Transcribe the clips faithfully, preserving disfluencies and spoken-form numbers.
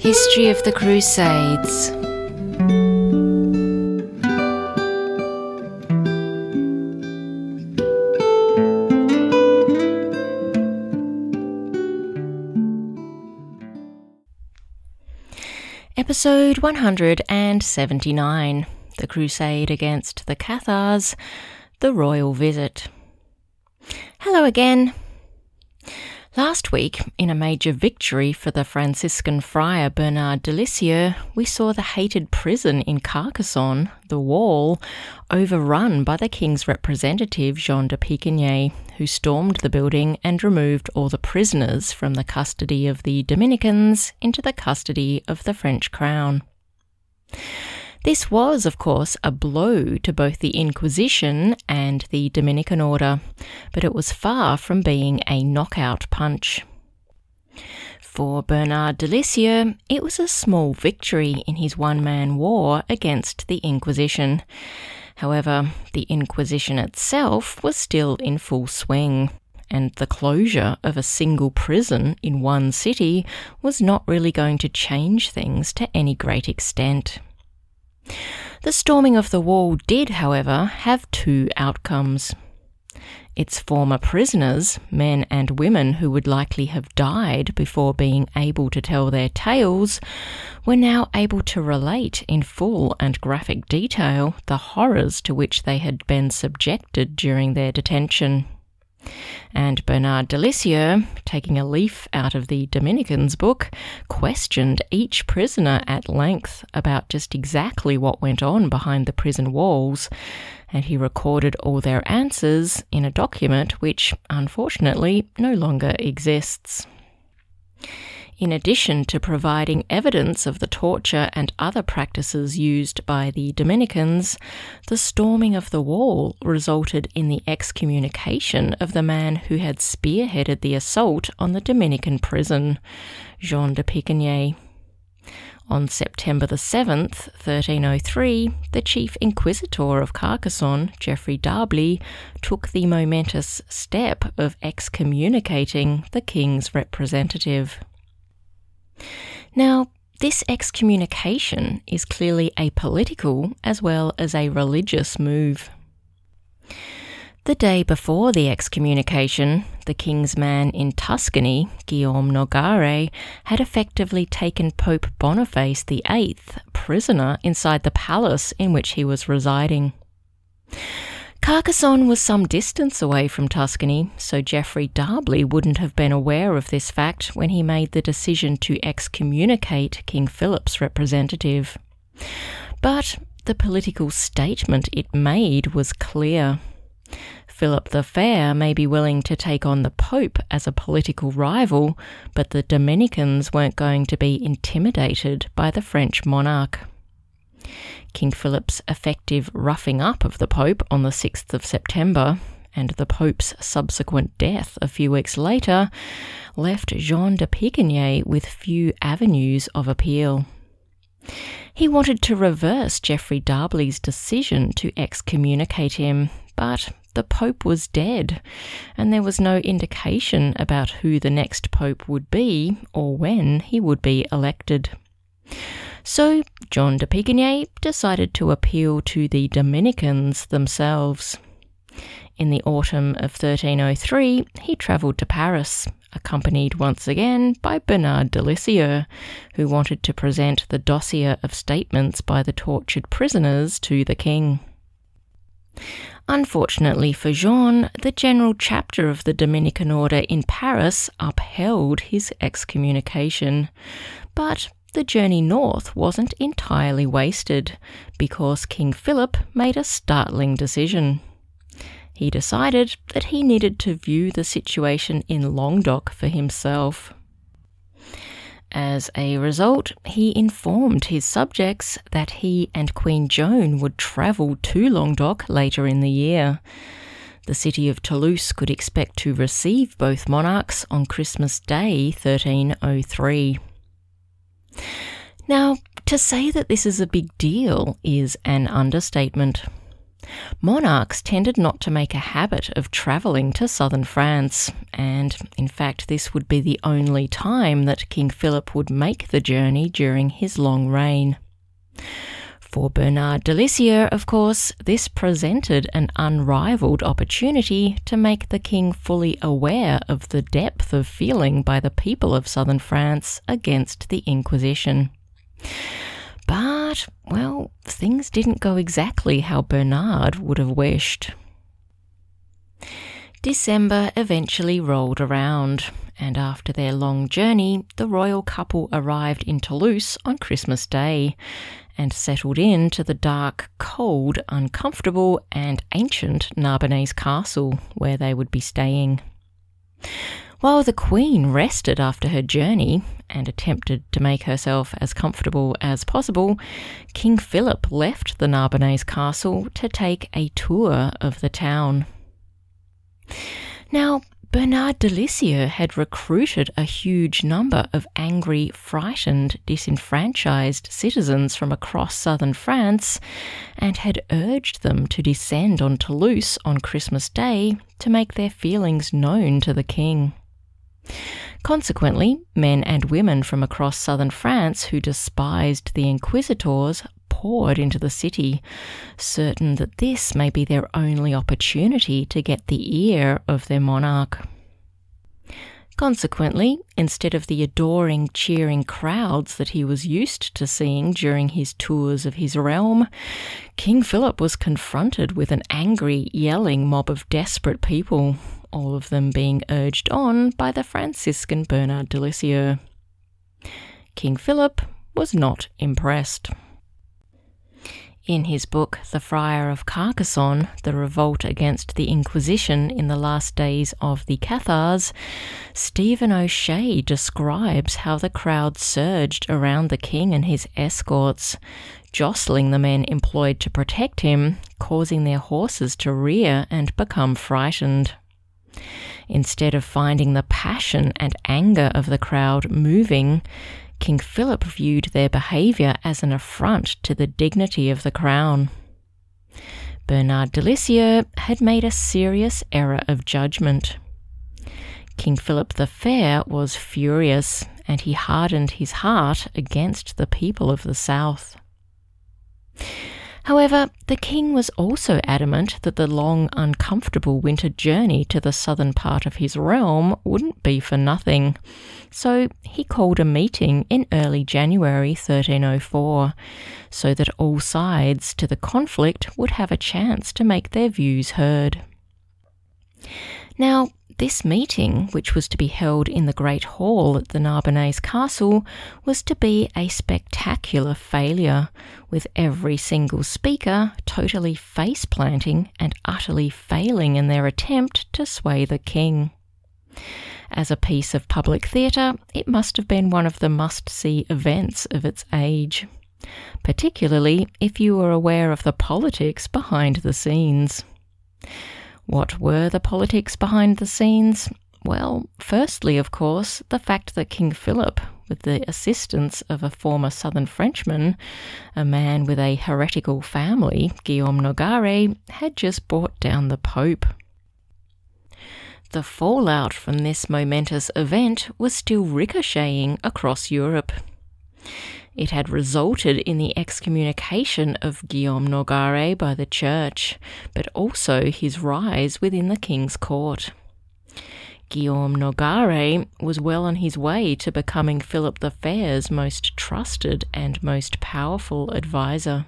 History of the Crusades. Episode one hundred seventy-nine, The Crusade Against the Cathars, The Royal Visit. Hello again. Last week, in a major victory for the Franciscan friar Bernard de Lisieux, we saw the hated prison in Carcassonne, the Wall, overrun by the king's representative Jean de Piqueney, who stormed the building and removed all the prisoners from the custody of the Dominicans into the custody of the French crown. This was, of course, a blow to both the Inquisition and the Dominican order, but it was far from being a knockout punch. For Bernard de Lisieux, it was a small victory in his one-man war against the Inquisition. However, the Inquisition itself was still in full swing, and the closure of a single prison in one city was not really going to change things to any great extent. The storming of the wall did, however, have two outcomes. Its former prisoners, men and women who would likely have died before being able to tell their tales, were now able to relate in full and graphic detail the horrors to which they had been subjected during their detention. And Bernard de Lisieux, taking a leaf out of the Dominicans' book, questioned each prisoner at length about just exactly what went on behind the prison walls, and he recorded all their answers in a document which, unfortunately, no longer exists. In addition to providing evidence of the torture and other practices used by the Dominicans, the storming of the wall resulted in the excommunication of the man who had spearheaded the assault on the Dominican prison, Jean de Piqueney. On September the seventh, thirteen oh three, the chief inquisitor of Carcassonne, Geoffrey d'Arblay, took the momentous step of excommunicating the king's representative. Now, this excommunication is clearly a political as well as a religious move. The day before the excommunication, the king's man in Tuscany, Guillaume Nogaret, had effectively taken Pope Boniface the eighth prisoner inside the palace in which he was residing. Carcassonne was some distance away from Tuscany, so Geoffrey d'Arblay wouldn't have been aware of this fact when he made the decision to excommunicate King Philip's representative. But the political statement it made was clear. Philip the Fair may be willing to take on the Pope as a political rival, but the Dominicans weren't going to be intimidated by the French monarch. King Philip's effective roughing up of the Pope on the sixth of September, and the Pope's subsequent death a few weeks later, left Jean de Piqueney with few avenues of appeal. He wanted to reverse Geoffrey d'Arblay's decision to excommunicate him, but the Pope was dead, and there was no indication about who the next Pope would be or when he would be elected. So Jean de Piqueney decided to appeal to the Dominicans themselves. In the autumn of thirteen oh three, he travelled to Paris, accompanied once again by Bernard de Lisieux, who wanted to present the dossier of statements by the tortured prisoners to the king. Unfortunately for Jean, the general chapter of the Dominican order in Paris upheld his excommunication, but the journey north wasn't entirely wasted, because King Philip made a startling decision. He decided that he needed to view the situation in Languedoc for himself. As a result, he informed his subjects that he and Queen Joan would travel to Languedoc later in the year. The city of Toulouse could expect to receive both monarchs on Christmas Day thirteen oh three. Now, to say that this is a big deal is an understatement. Monarchs tended not to make a habit of travelling to southern France, and in fact this would be the only time that King Philip would make the journey during his long reign. For Bernard de Lisieux, of course, this presented an unrivalled opportunity to make the king fully aware of the depth of feeling by the people of southern France against the Inquisition. But, well, things didn't go exactly how Bernard would have wished. December eventually rolled around, and after their long journey, the royal couple arrived in Toulouse on Christmas Day and settled in to the dark, cold, uncomfortable and ancient Narbonnaise castle where they would be staying. While the Queen rested after her journey and attempted to make herself as comfortable as possible, King Philip left the Narbonnaise castle to take a tour of the town. Now, Bernard de Lisieux had recruited a huge number of angry, frightened, disenfranchised citizens from across southern France and had urged them to descend on Toulouse on Christmas Day to make their feelings known to the king. Consequently, men and women from across southern France who despised the inquisitors poured into the city, certain that this may be their only opportunity to get the ear of their monarch. Consequently, instead of the adoring, cheering crowds that he was used to seeing during his tours of his realm, King Philip was confronted with an angry, yelling mob of desperate people, all of them being urged on by the Franciscan Bernard de Lisieux. King Philip was not impressed. In his book, The Friar of Carcassonne, The Revolt Against the Inquisition in the Last Days of the Cathars, Stephen O'Shea describes how the crowd surged around the king and his escorts, jostling the men employed to protect him, causing their horses to rear and become frightened. Instead of finding the passion and anger of the crowd moving, King Philip viewed their behaviour as an affront to the dignity of the crown. Bernard de Lisieux had made a serious error of judgment. King Philip the Fair was furious, and he hardened his heart against the people of the south. However, the king was also adamant that the long, uncomfortable winter journey to the southern part of his realm wouldn't be for nothing, so he called a meeting in early January thirteen oh four, so that all sides to the conflict would have a chance to make their views heard. Now, this meeting, which was to be held in the Great Hall at the Narbonnaise Castle, was to be a spectacular failure, with every single speaker totally face-planting and utterly failing in their attempt to sway the king. As a piece of public theatre, it must have been one of the must-see events of its age, particularly if you were aware of the politics behind the scenes. What were the politics behind the scenes? Well, firstly, of course, the fact that King Philip, with the assistance of a former southern Frenchman, a man with a heretical family, Guillaume Nogaret, had just brought down the Pope. The fallout from this momentous event was still ricocheting across Europe. It had resulted in the excommunication of Guillaume Nogaret by the Church, but also his rise within the king's court. Guillaume Nogaret was well on his way to becoming Philip the Fair's most trusted and most powerful advisor.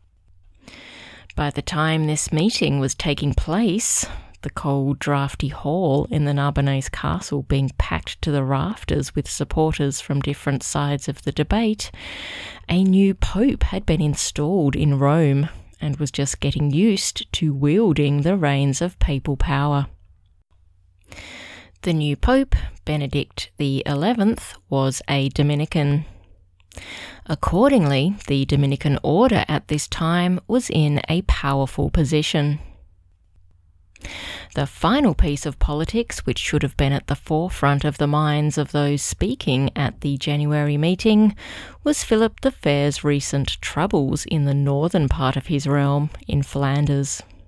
By the time this meeting was taking place, the cold, draughty hall in the Narbonnaise Castle being packed to the rafters with supporters from different sides of the debate, a new pope had been installed in Rome and was just getting used to wielding the reins of papal power. The new pope, Benedict the eleventh, was a Dominican. Accordingly, the Dominican order at this time was in a powerful position. The final piece of politics, which should have been at the forefront of the minds of those speaking at the January meeting, was Philip the Fair's recent troubles in the northern part of his realm, in Flanders.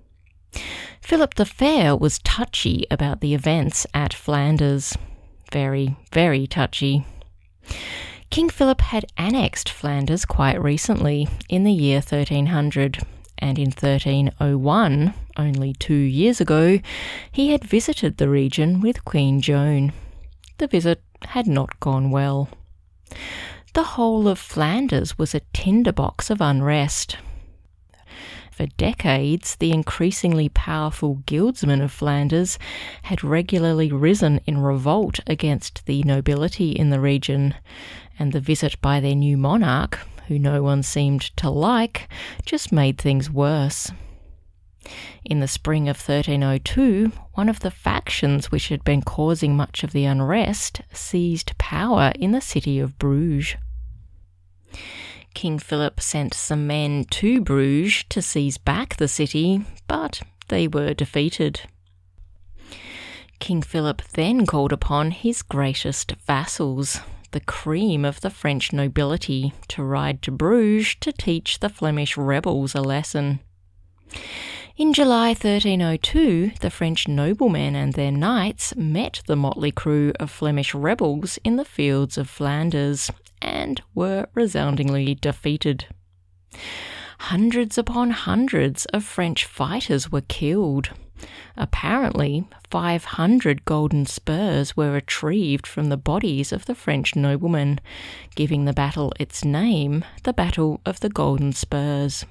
Philip the Fair was touchy about the events at Flanders. Very, very touchy. King Philip had annexed Flanders quite recently, in the year thirteen hundred, and in thirteen oh one, only two years ago, he had visited the region with Queen Joan. The visit had not gone well. The whole of Flanders was a tinderbox of unrest. For decades, the increasingly powerful guildsmen of Flanders had regularly risen in revolt against the nobility in the region, and the visit by their new monarch, who no one seemed to like, just made things worse. In the spring of thirteen oh two, one of the factions which had been causing much of the unrest seized power in the city of Bruges. King Philip sent some men to Bruges to seize back the city, but they were defeated. King Philip then called upon his greatest vassals, the cream of the French nobility, to ride to Bruges to teach the Flemish rebels a lesson. In July thirteen oh two, the French noblemen and their knights met the motley crew of Flemish rebels in the fields of Flanders, and were resoundingly defeated. Hundreds upon hundreds of French fighters were killed. Apparently, five hundred golden spurs were retrieved from the bodies of the French noblemen, giving the battle its name, the Battle of the Golden Spurs.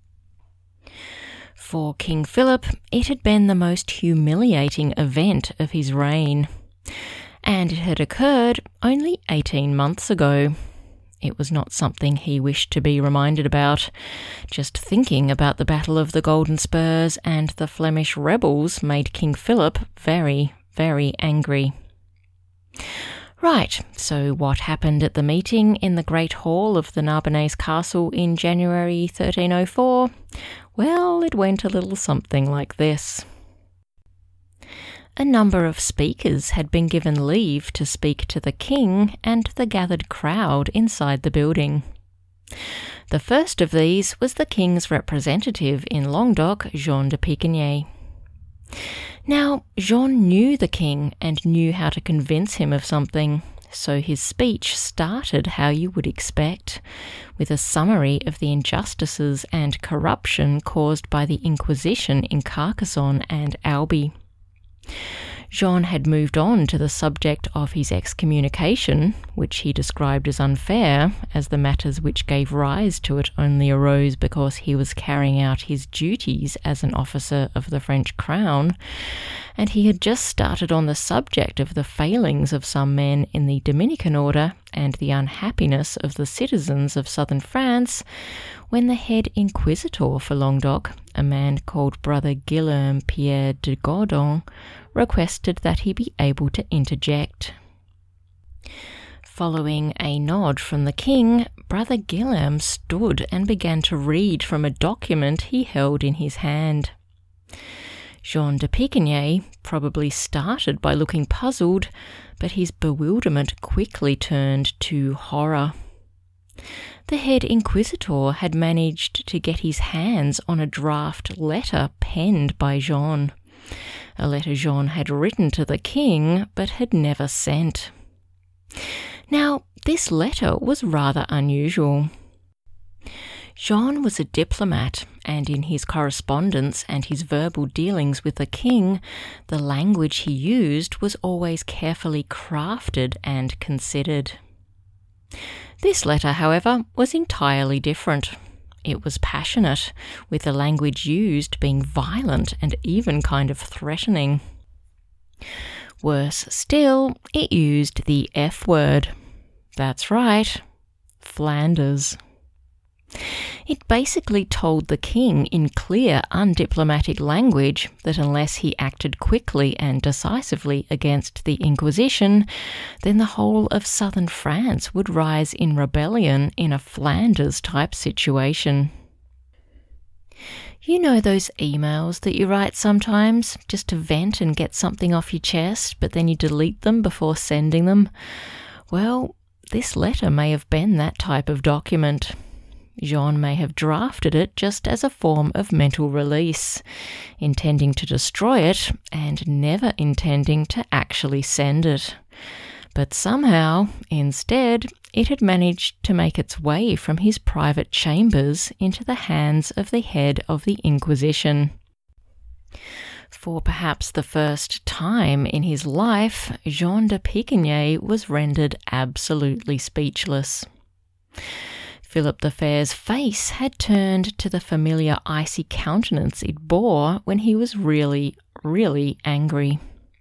For King Philip, it had been the most humiliating event of his reign, and it had occurred only eighteen months ago. It was not something he wished to be reminded about. Just thinking about the Battle of the Golden Spurs and the Flemish rebels made King Philip very, very angry. Right, so what happened at the meeting in the Great Hall of the Narbonnaise Castle in January thirteen oh four? Well, it went a little something like this. A number of speakers had been given leave to speak to the king and the gathered crowd inside the building. The first of these was the king's representative in Languedoc, Jean de Piqueney. Now, Jean knew the king and knew how to convince him of something, so his speech started how you would expect, with a summary of the injustices and corruption caused by the Inquisition in Carcassonne and Albi. Jean had moved on to the subject of his excommunication, which he described as unfair, as the matters which gave rise to it only arose because he was carrying out his duties as an officer of the French crown, and he had just started on the subject of the failings of some men in the Dominican order and the unhappiness of the citizens of southern France, when the head inquisitor for Languedoc, a man called Brother Guillaume Pierre de Gourdon, requested that he be able to interject. Following a nod from the king, Brother Guillaume stood and began to read from a document he held in his hand. Jean de Piqueney probably started by looking puzzled, but his bewilderment quickly turned to horror. The head inquisitor had managed to get his hands on a draft letter penned by Jean, a letter Jean had written to the king but had never sent. Now, this letter was rather unusual. Jean was a diplomat, and in his correspondence and his verbal dealings with the king, the language he used was always carefully crafted and considered. This letter, however, was entirely different. It was passionate, with the language used being violent and even kind of threatening. Worse still, it used the F word. That's right, Flanders. It basically told the king in clear, undiplomatic language that unless he acted quickly and decisively against the Inquisition, then the whole of southern France would rise in rebellion in a Flanders-type situation. You know those emails that you write sometimes just to vent and get something off your chest, but then you delete them before sending them? Well, this letter may have been that type of document. Jean may have drafted it just as a form of mental release, intending to destroy it and never intending to actually send it. But somehow, instead, it had managed to make its way from his private chambers into the hands of the head of the Inquisition. For perhaps the first time in his life, Jean de Piquigny was rendered absolutely speechless. Philip the Fair's face had turned to the familiar icy countenance it bore when he was really, really angry.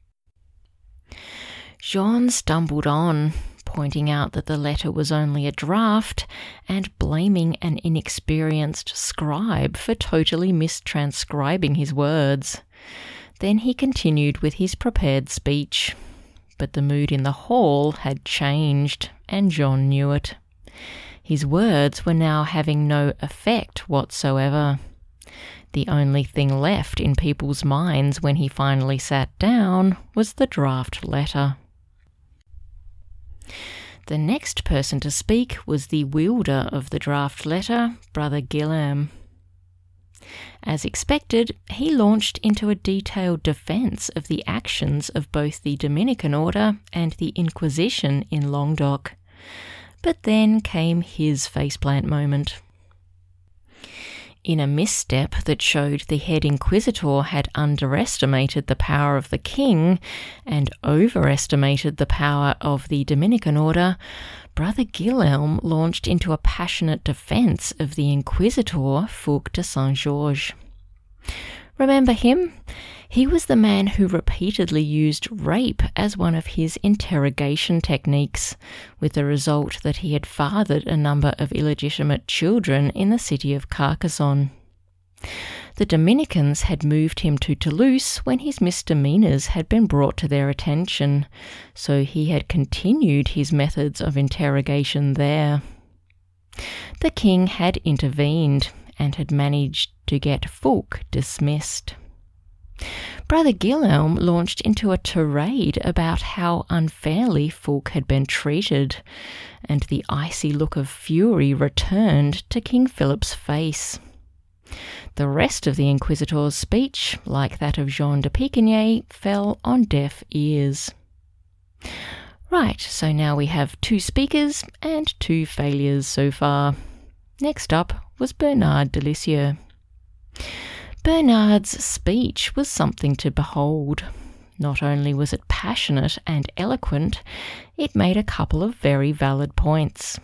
Jean stumbled on, pointing out that the letter was only a draft and blaming an inexperienced scribe for totally mistranscribing his words. Then he continued with his prepared speech. But the mood in the hall had changed, and Jean knew it. His words were now having no effect whatsoever. The only thing left in people's minds when he finally sat down was the draft letter. The next person to speak was the wielder of the draft letter, Brother Guillaume. As expected, he launched into a detailed defence of the actions of both the Dominican Order and the Inquisition in Languedoc. But then came his faceplant moment. In a misstep that showed the head inquisitor had underestimated the power of the king and overestimated the power of the Dominican Order, Brother Guillaume launched into a passionate defence of the inquisitor Fulk de Saint-Georges. Remember him? He was the man who repeatedly used rape as one of his interrogation techniques, with the result that he had fathered a number of illegitimate children in the city of Carcassonne. The Dominicans had moved him to Toulouse when his misdemeanours had been brought to their attention, so he had continued his methods of interrogation there. The king had intervened and had managed to get Fulk dismissed. Brother Guillaume launched into a tirade about how unfairly Fulk had been treated, and the icy look of fury returned to King Philip's face. The rest of the Inquisitor's speech, like that of Jean de Piquigny, fell on deaf ears. Right, so now we have two speakers and two failures so far. Next up was Bernard de Lisieux. Bernard's speech was something to behold. Not only was it passionate and eloquent, it made a couple of very valid points.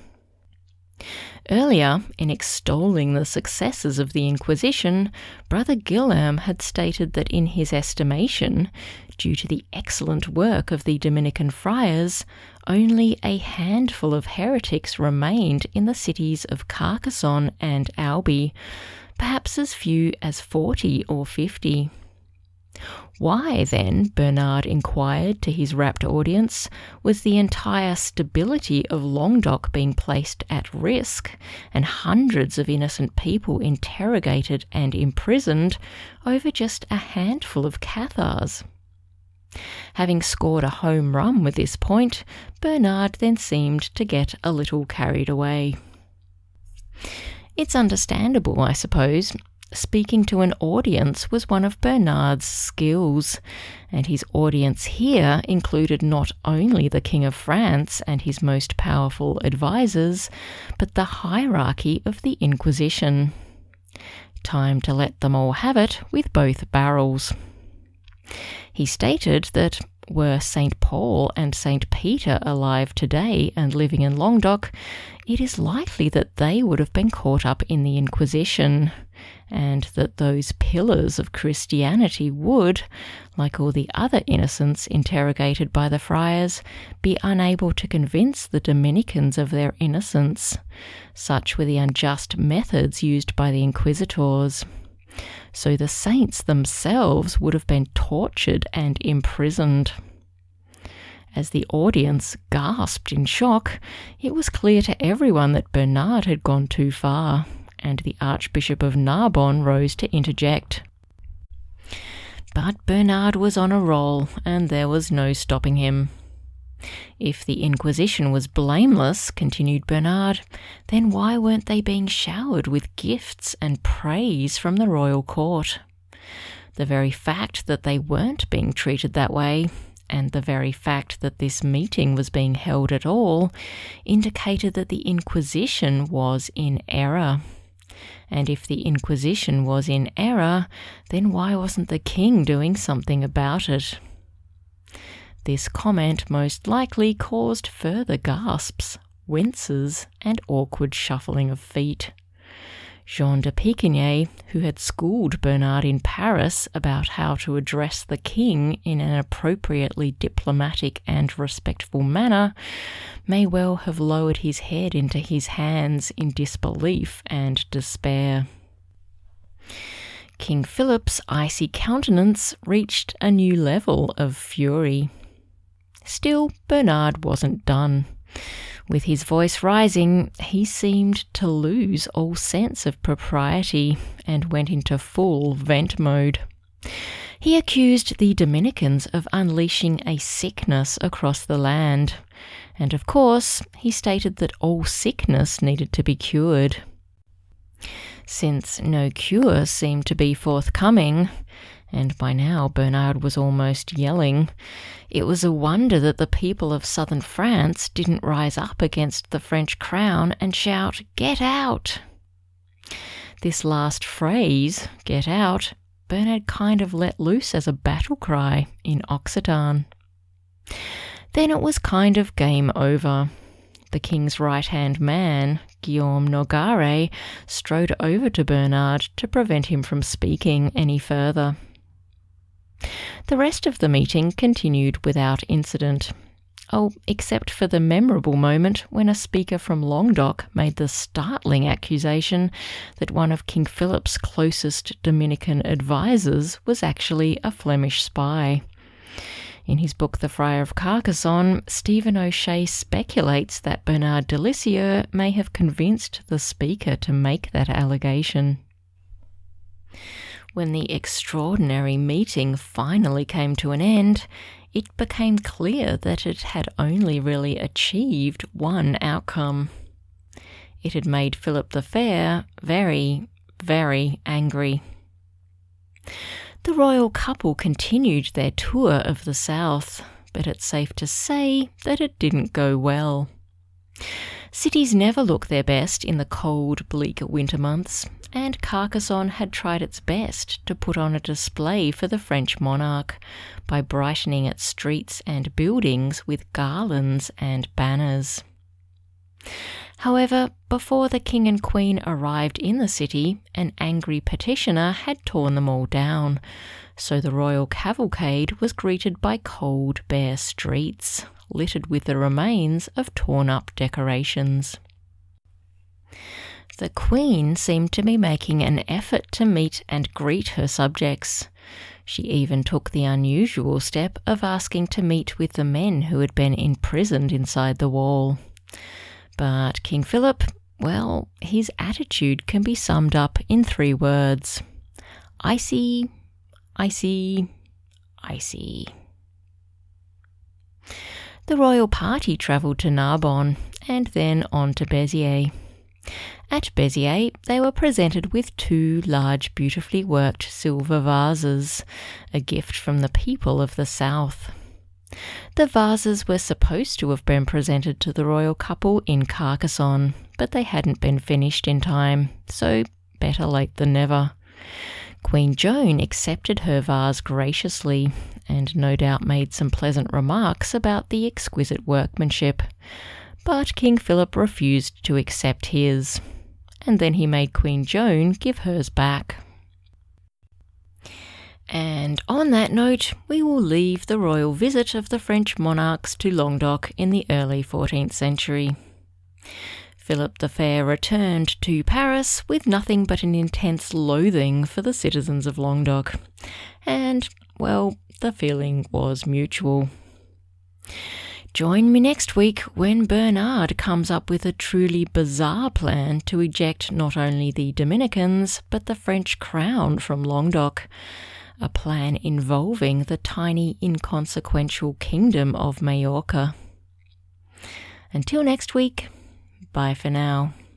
Earlier, in extolling the successes of the Inquisition, Brother Guillaume had stated that in his estimation, due to the excellent work of the Dominican friars, only a handful of heretics remained in the cities of Carcassonne and Albi, perhaps as few as forty or fifty. Why, then, Bernard inquired to his rapt audience, was the entire stability of Languedoc being placed at risk, and hundreds of innocent people interrogated and imprisoned over just a handful of Cathars? Having scored a home run with this point, Bernard then seemed to get a little carried away. It's understandable, I suppose. Speaking to an audience was one of Bernard's skills, and his audience here included not only the King of France and his most powerful advisors, but the hierarchy of the Inquisition. Time to let them all have it with both barrels. He stated that, were Saint Paul and Saint Peter alive today and living in Languedoc, it is likely that they would have been caught up in the Inquisition, and that those pillars of Christianity would, like all the other innocents interrogated by the friars, be unable to convince the Dominicans of their innocence. Such were the unjust methods used by the inquisitors. So the saints themselves would have been tortured and imprisoned. As the audience gasped in shock, it was clear to everyone that Bernard had gone too far, and the Archbishop of Narbonne rose to interject. But Bernard was on a roll, and there was no stopping him. If the Inquisition was blameless, continued Bernard, then why weren't they being showered with gifts and praise from the royal court? The very fact that they weren't being treated that way, and the very fact that this meeting was being held at all, indicated that the Inquisition was in error. And if the Inquisition was in error, then why wasn't the king doing something about it? This comment most likely caused further gasps, winces, and awkward shuffling of feet. Jean de Piquigny, who had schooled Bernard in Paris about how to address the king in an appropriately diplomatic and respectful manner, may well have lowered his head into his hands in disbelief and despair. King Philip's icy countenance reached a new level of fury. Still, Bernard wasn't done. With his voice rising, he seemed to lose all sense of propriety and went into full vent mode. He accused the Dominicans of unleashing a sickness across the land, and of course, he stated that all sickness needed to be cured. Since no cure seemed to be forthcoming, and by now Bernard was almost yelling, it was a wonder that the people of southern France didn't rise up against the French crown and shout, "Get out!" This last phrase, "get out," Bernard kind of let loose as a battle cry in Occitan. Then it was kind of game over. The king's right-hand man, Guillaume Nogaret, strode over to Bernard to prevent him from speaking any further. The rest of the meeting continued without incident. Oh, except for the memorable moment when a speaker from Languedoc made the startling accusation that one of King Philip's closest Dominican advisors was actually a Flemish spy. In his book The Friar of Carcassonne, Stephen O'Shea speculates that Bernard de Lisieux may have convinced the speaker to make that allegation. When the extraordinary meeting finally came to an end, it became clear that it had only really achieved one outcome. It had made Philip the Fair very, very angry. The royal couple continued their tour of the south, but it's safe to say that it didn't go well. Cities never look their best in the cold, bleak winter months, and Carcassonne had tried its best to put on a display for the French monarch by brightening its streets and buildings with garlands and banners. However, before the king and queen arrived in the city, an angry petitioner had torn them all down, so the royal cavalcade was greeted by cold, bare streets, littered with the remains of torn-up decorations. The Queen seemed to be making an effort to meet and greet her subjects. She even took the unusual step of asking to meet with the men who had been imprisoned inside the wall. But King Philip, well, his attitude can be summed up in three words. Icy, icy, icy. The royal party travelled to Narbonne and then on to Béziers. At Béziers, they were presented with two large, beautifully worked silver vases, a gift from the people of the south. The vases were supposed to have been presented to the royal couple in Carcassonne, but they hadn't been finished in time, so better late than never. Queen Joan accepted her vase graciously, and no doubt made some pleasant remarks about the exquisite workmanship. But King Philip refused to accept his, and then he made Queen Joan give hers back. And on that note, we will leave the royal visit of the French monarchs to Languedoc in the early fourteenth century. Philip the Fair returned to Paris with nothing but an intense loathing for the citizens of Languedoc, and, well, the feeling was mutual. Join me next week when Bernard comes up with a truly bizarre plan to eject not only the Dominicans, but the French crown from Languedoc, a plan involving the tiny, inconsequential kingdom of Majorca. Until next week, bye for now.